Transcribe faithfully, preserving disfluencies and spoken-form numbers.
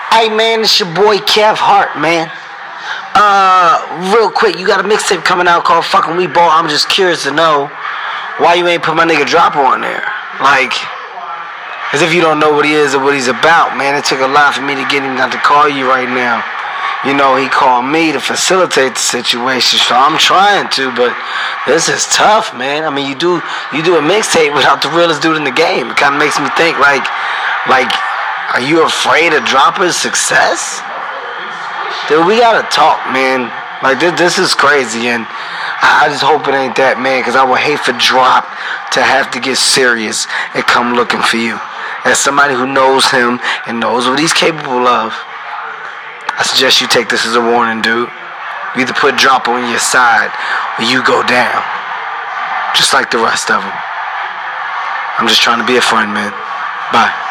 Hey man, it's your boy Kev Hart, man. Uh, real quick, you got a mixtape coming out called Fucking We Ball. I'm just curious to know why you ain't put my nigga Dropper on there. Like, as if you don't know what he is or what he's about, man. It took a lot for me to get him not to call you right now. You know, he called me to facilitate the situation, so I'm trying to, but this is tough, man. I mean, you do you do a mixtape without the realest dude in the game. It kind of makes me think, like, like, are you afraid of Dropper's success? Dude, we gotta talk, man. Like, this, this is crazy, and I, I just hope it ain't that, man, because I would hate for Drop to have to get serious and come looking for you. As somebody who knows him and knows what he's capable of, I suggest you take this as a warning, dude. You either put Drop on your side or you go down. Just like the rest of them. I'm just trying to be a friend, man. Bye.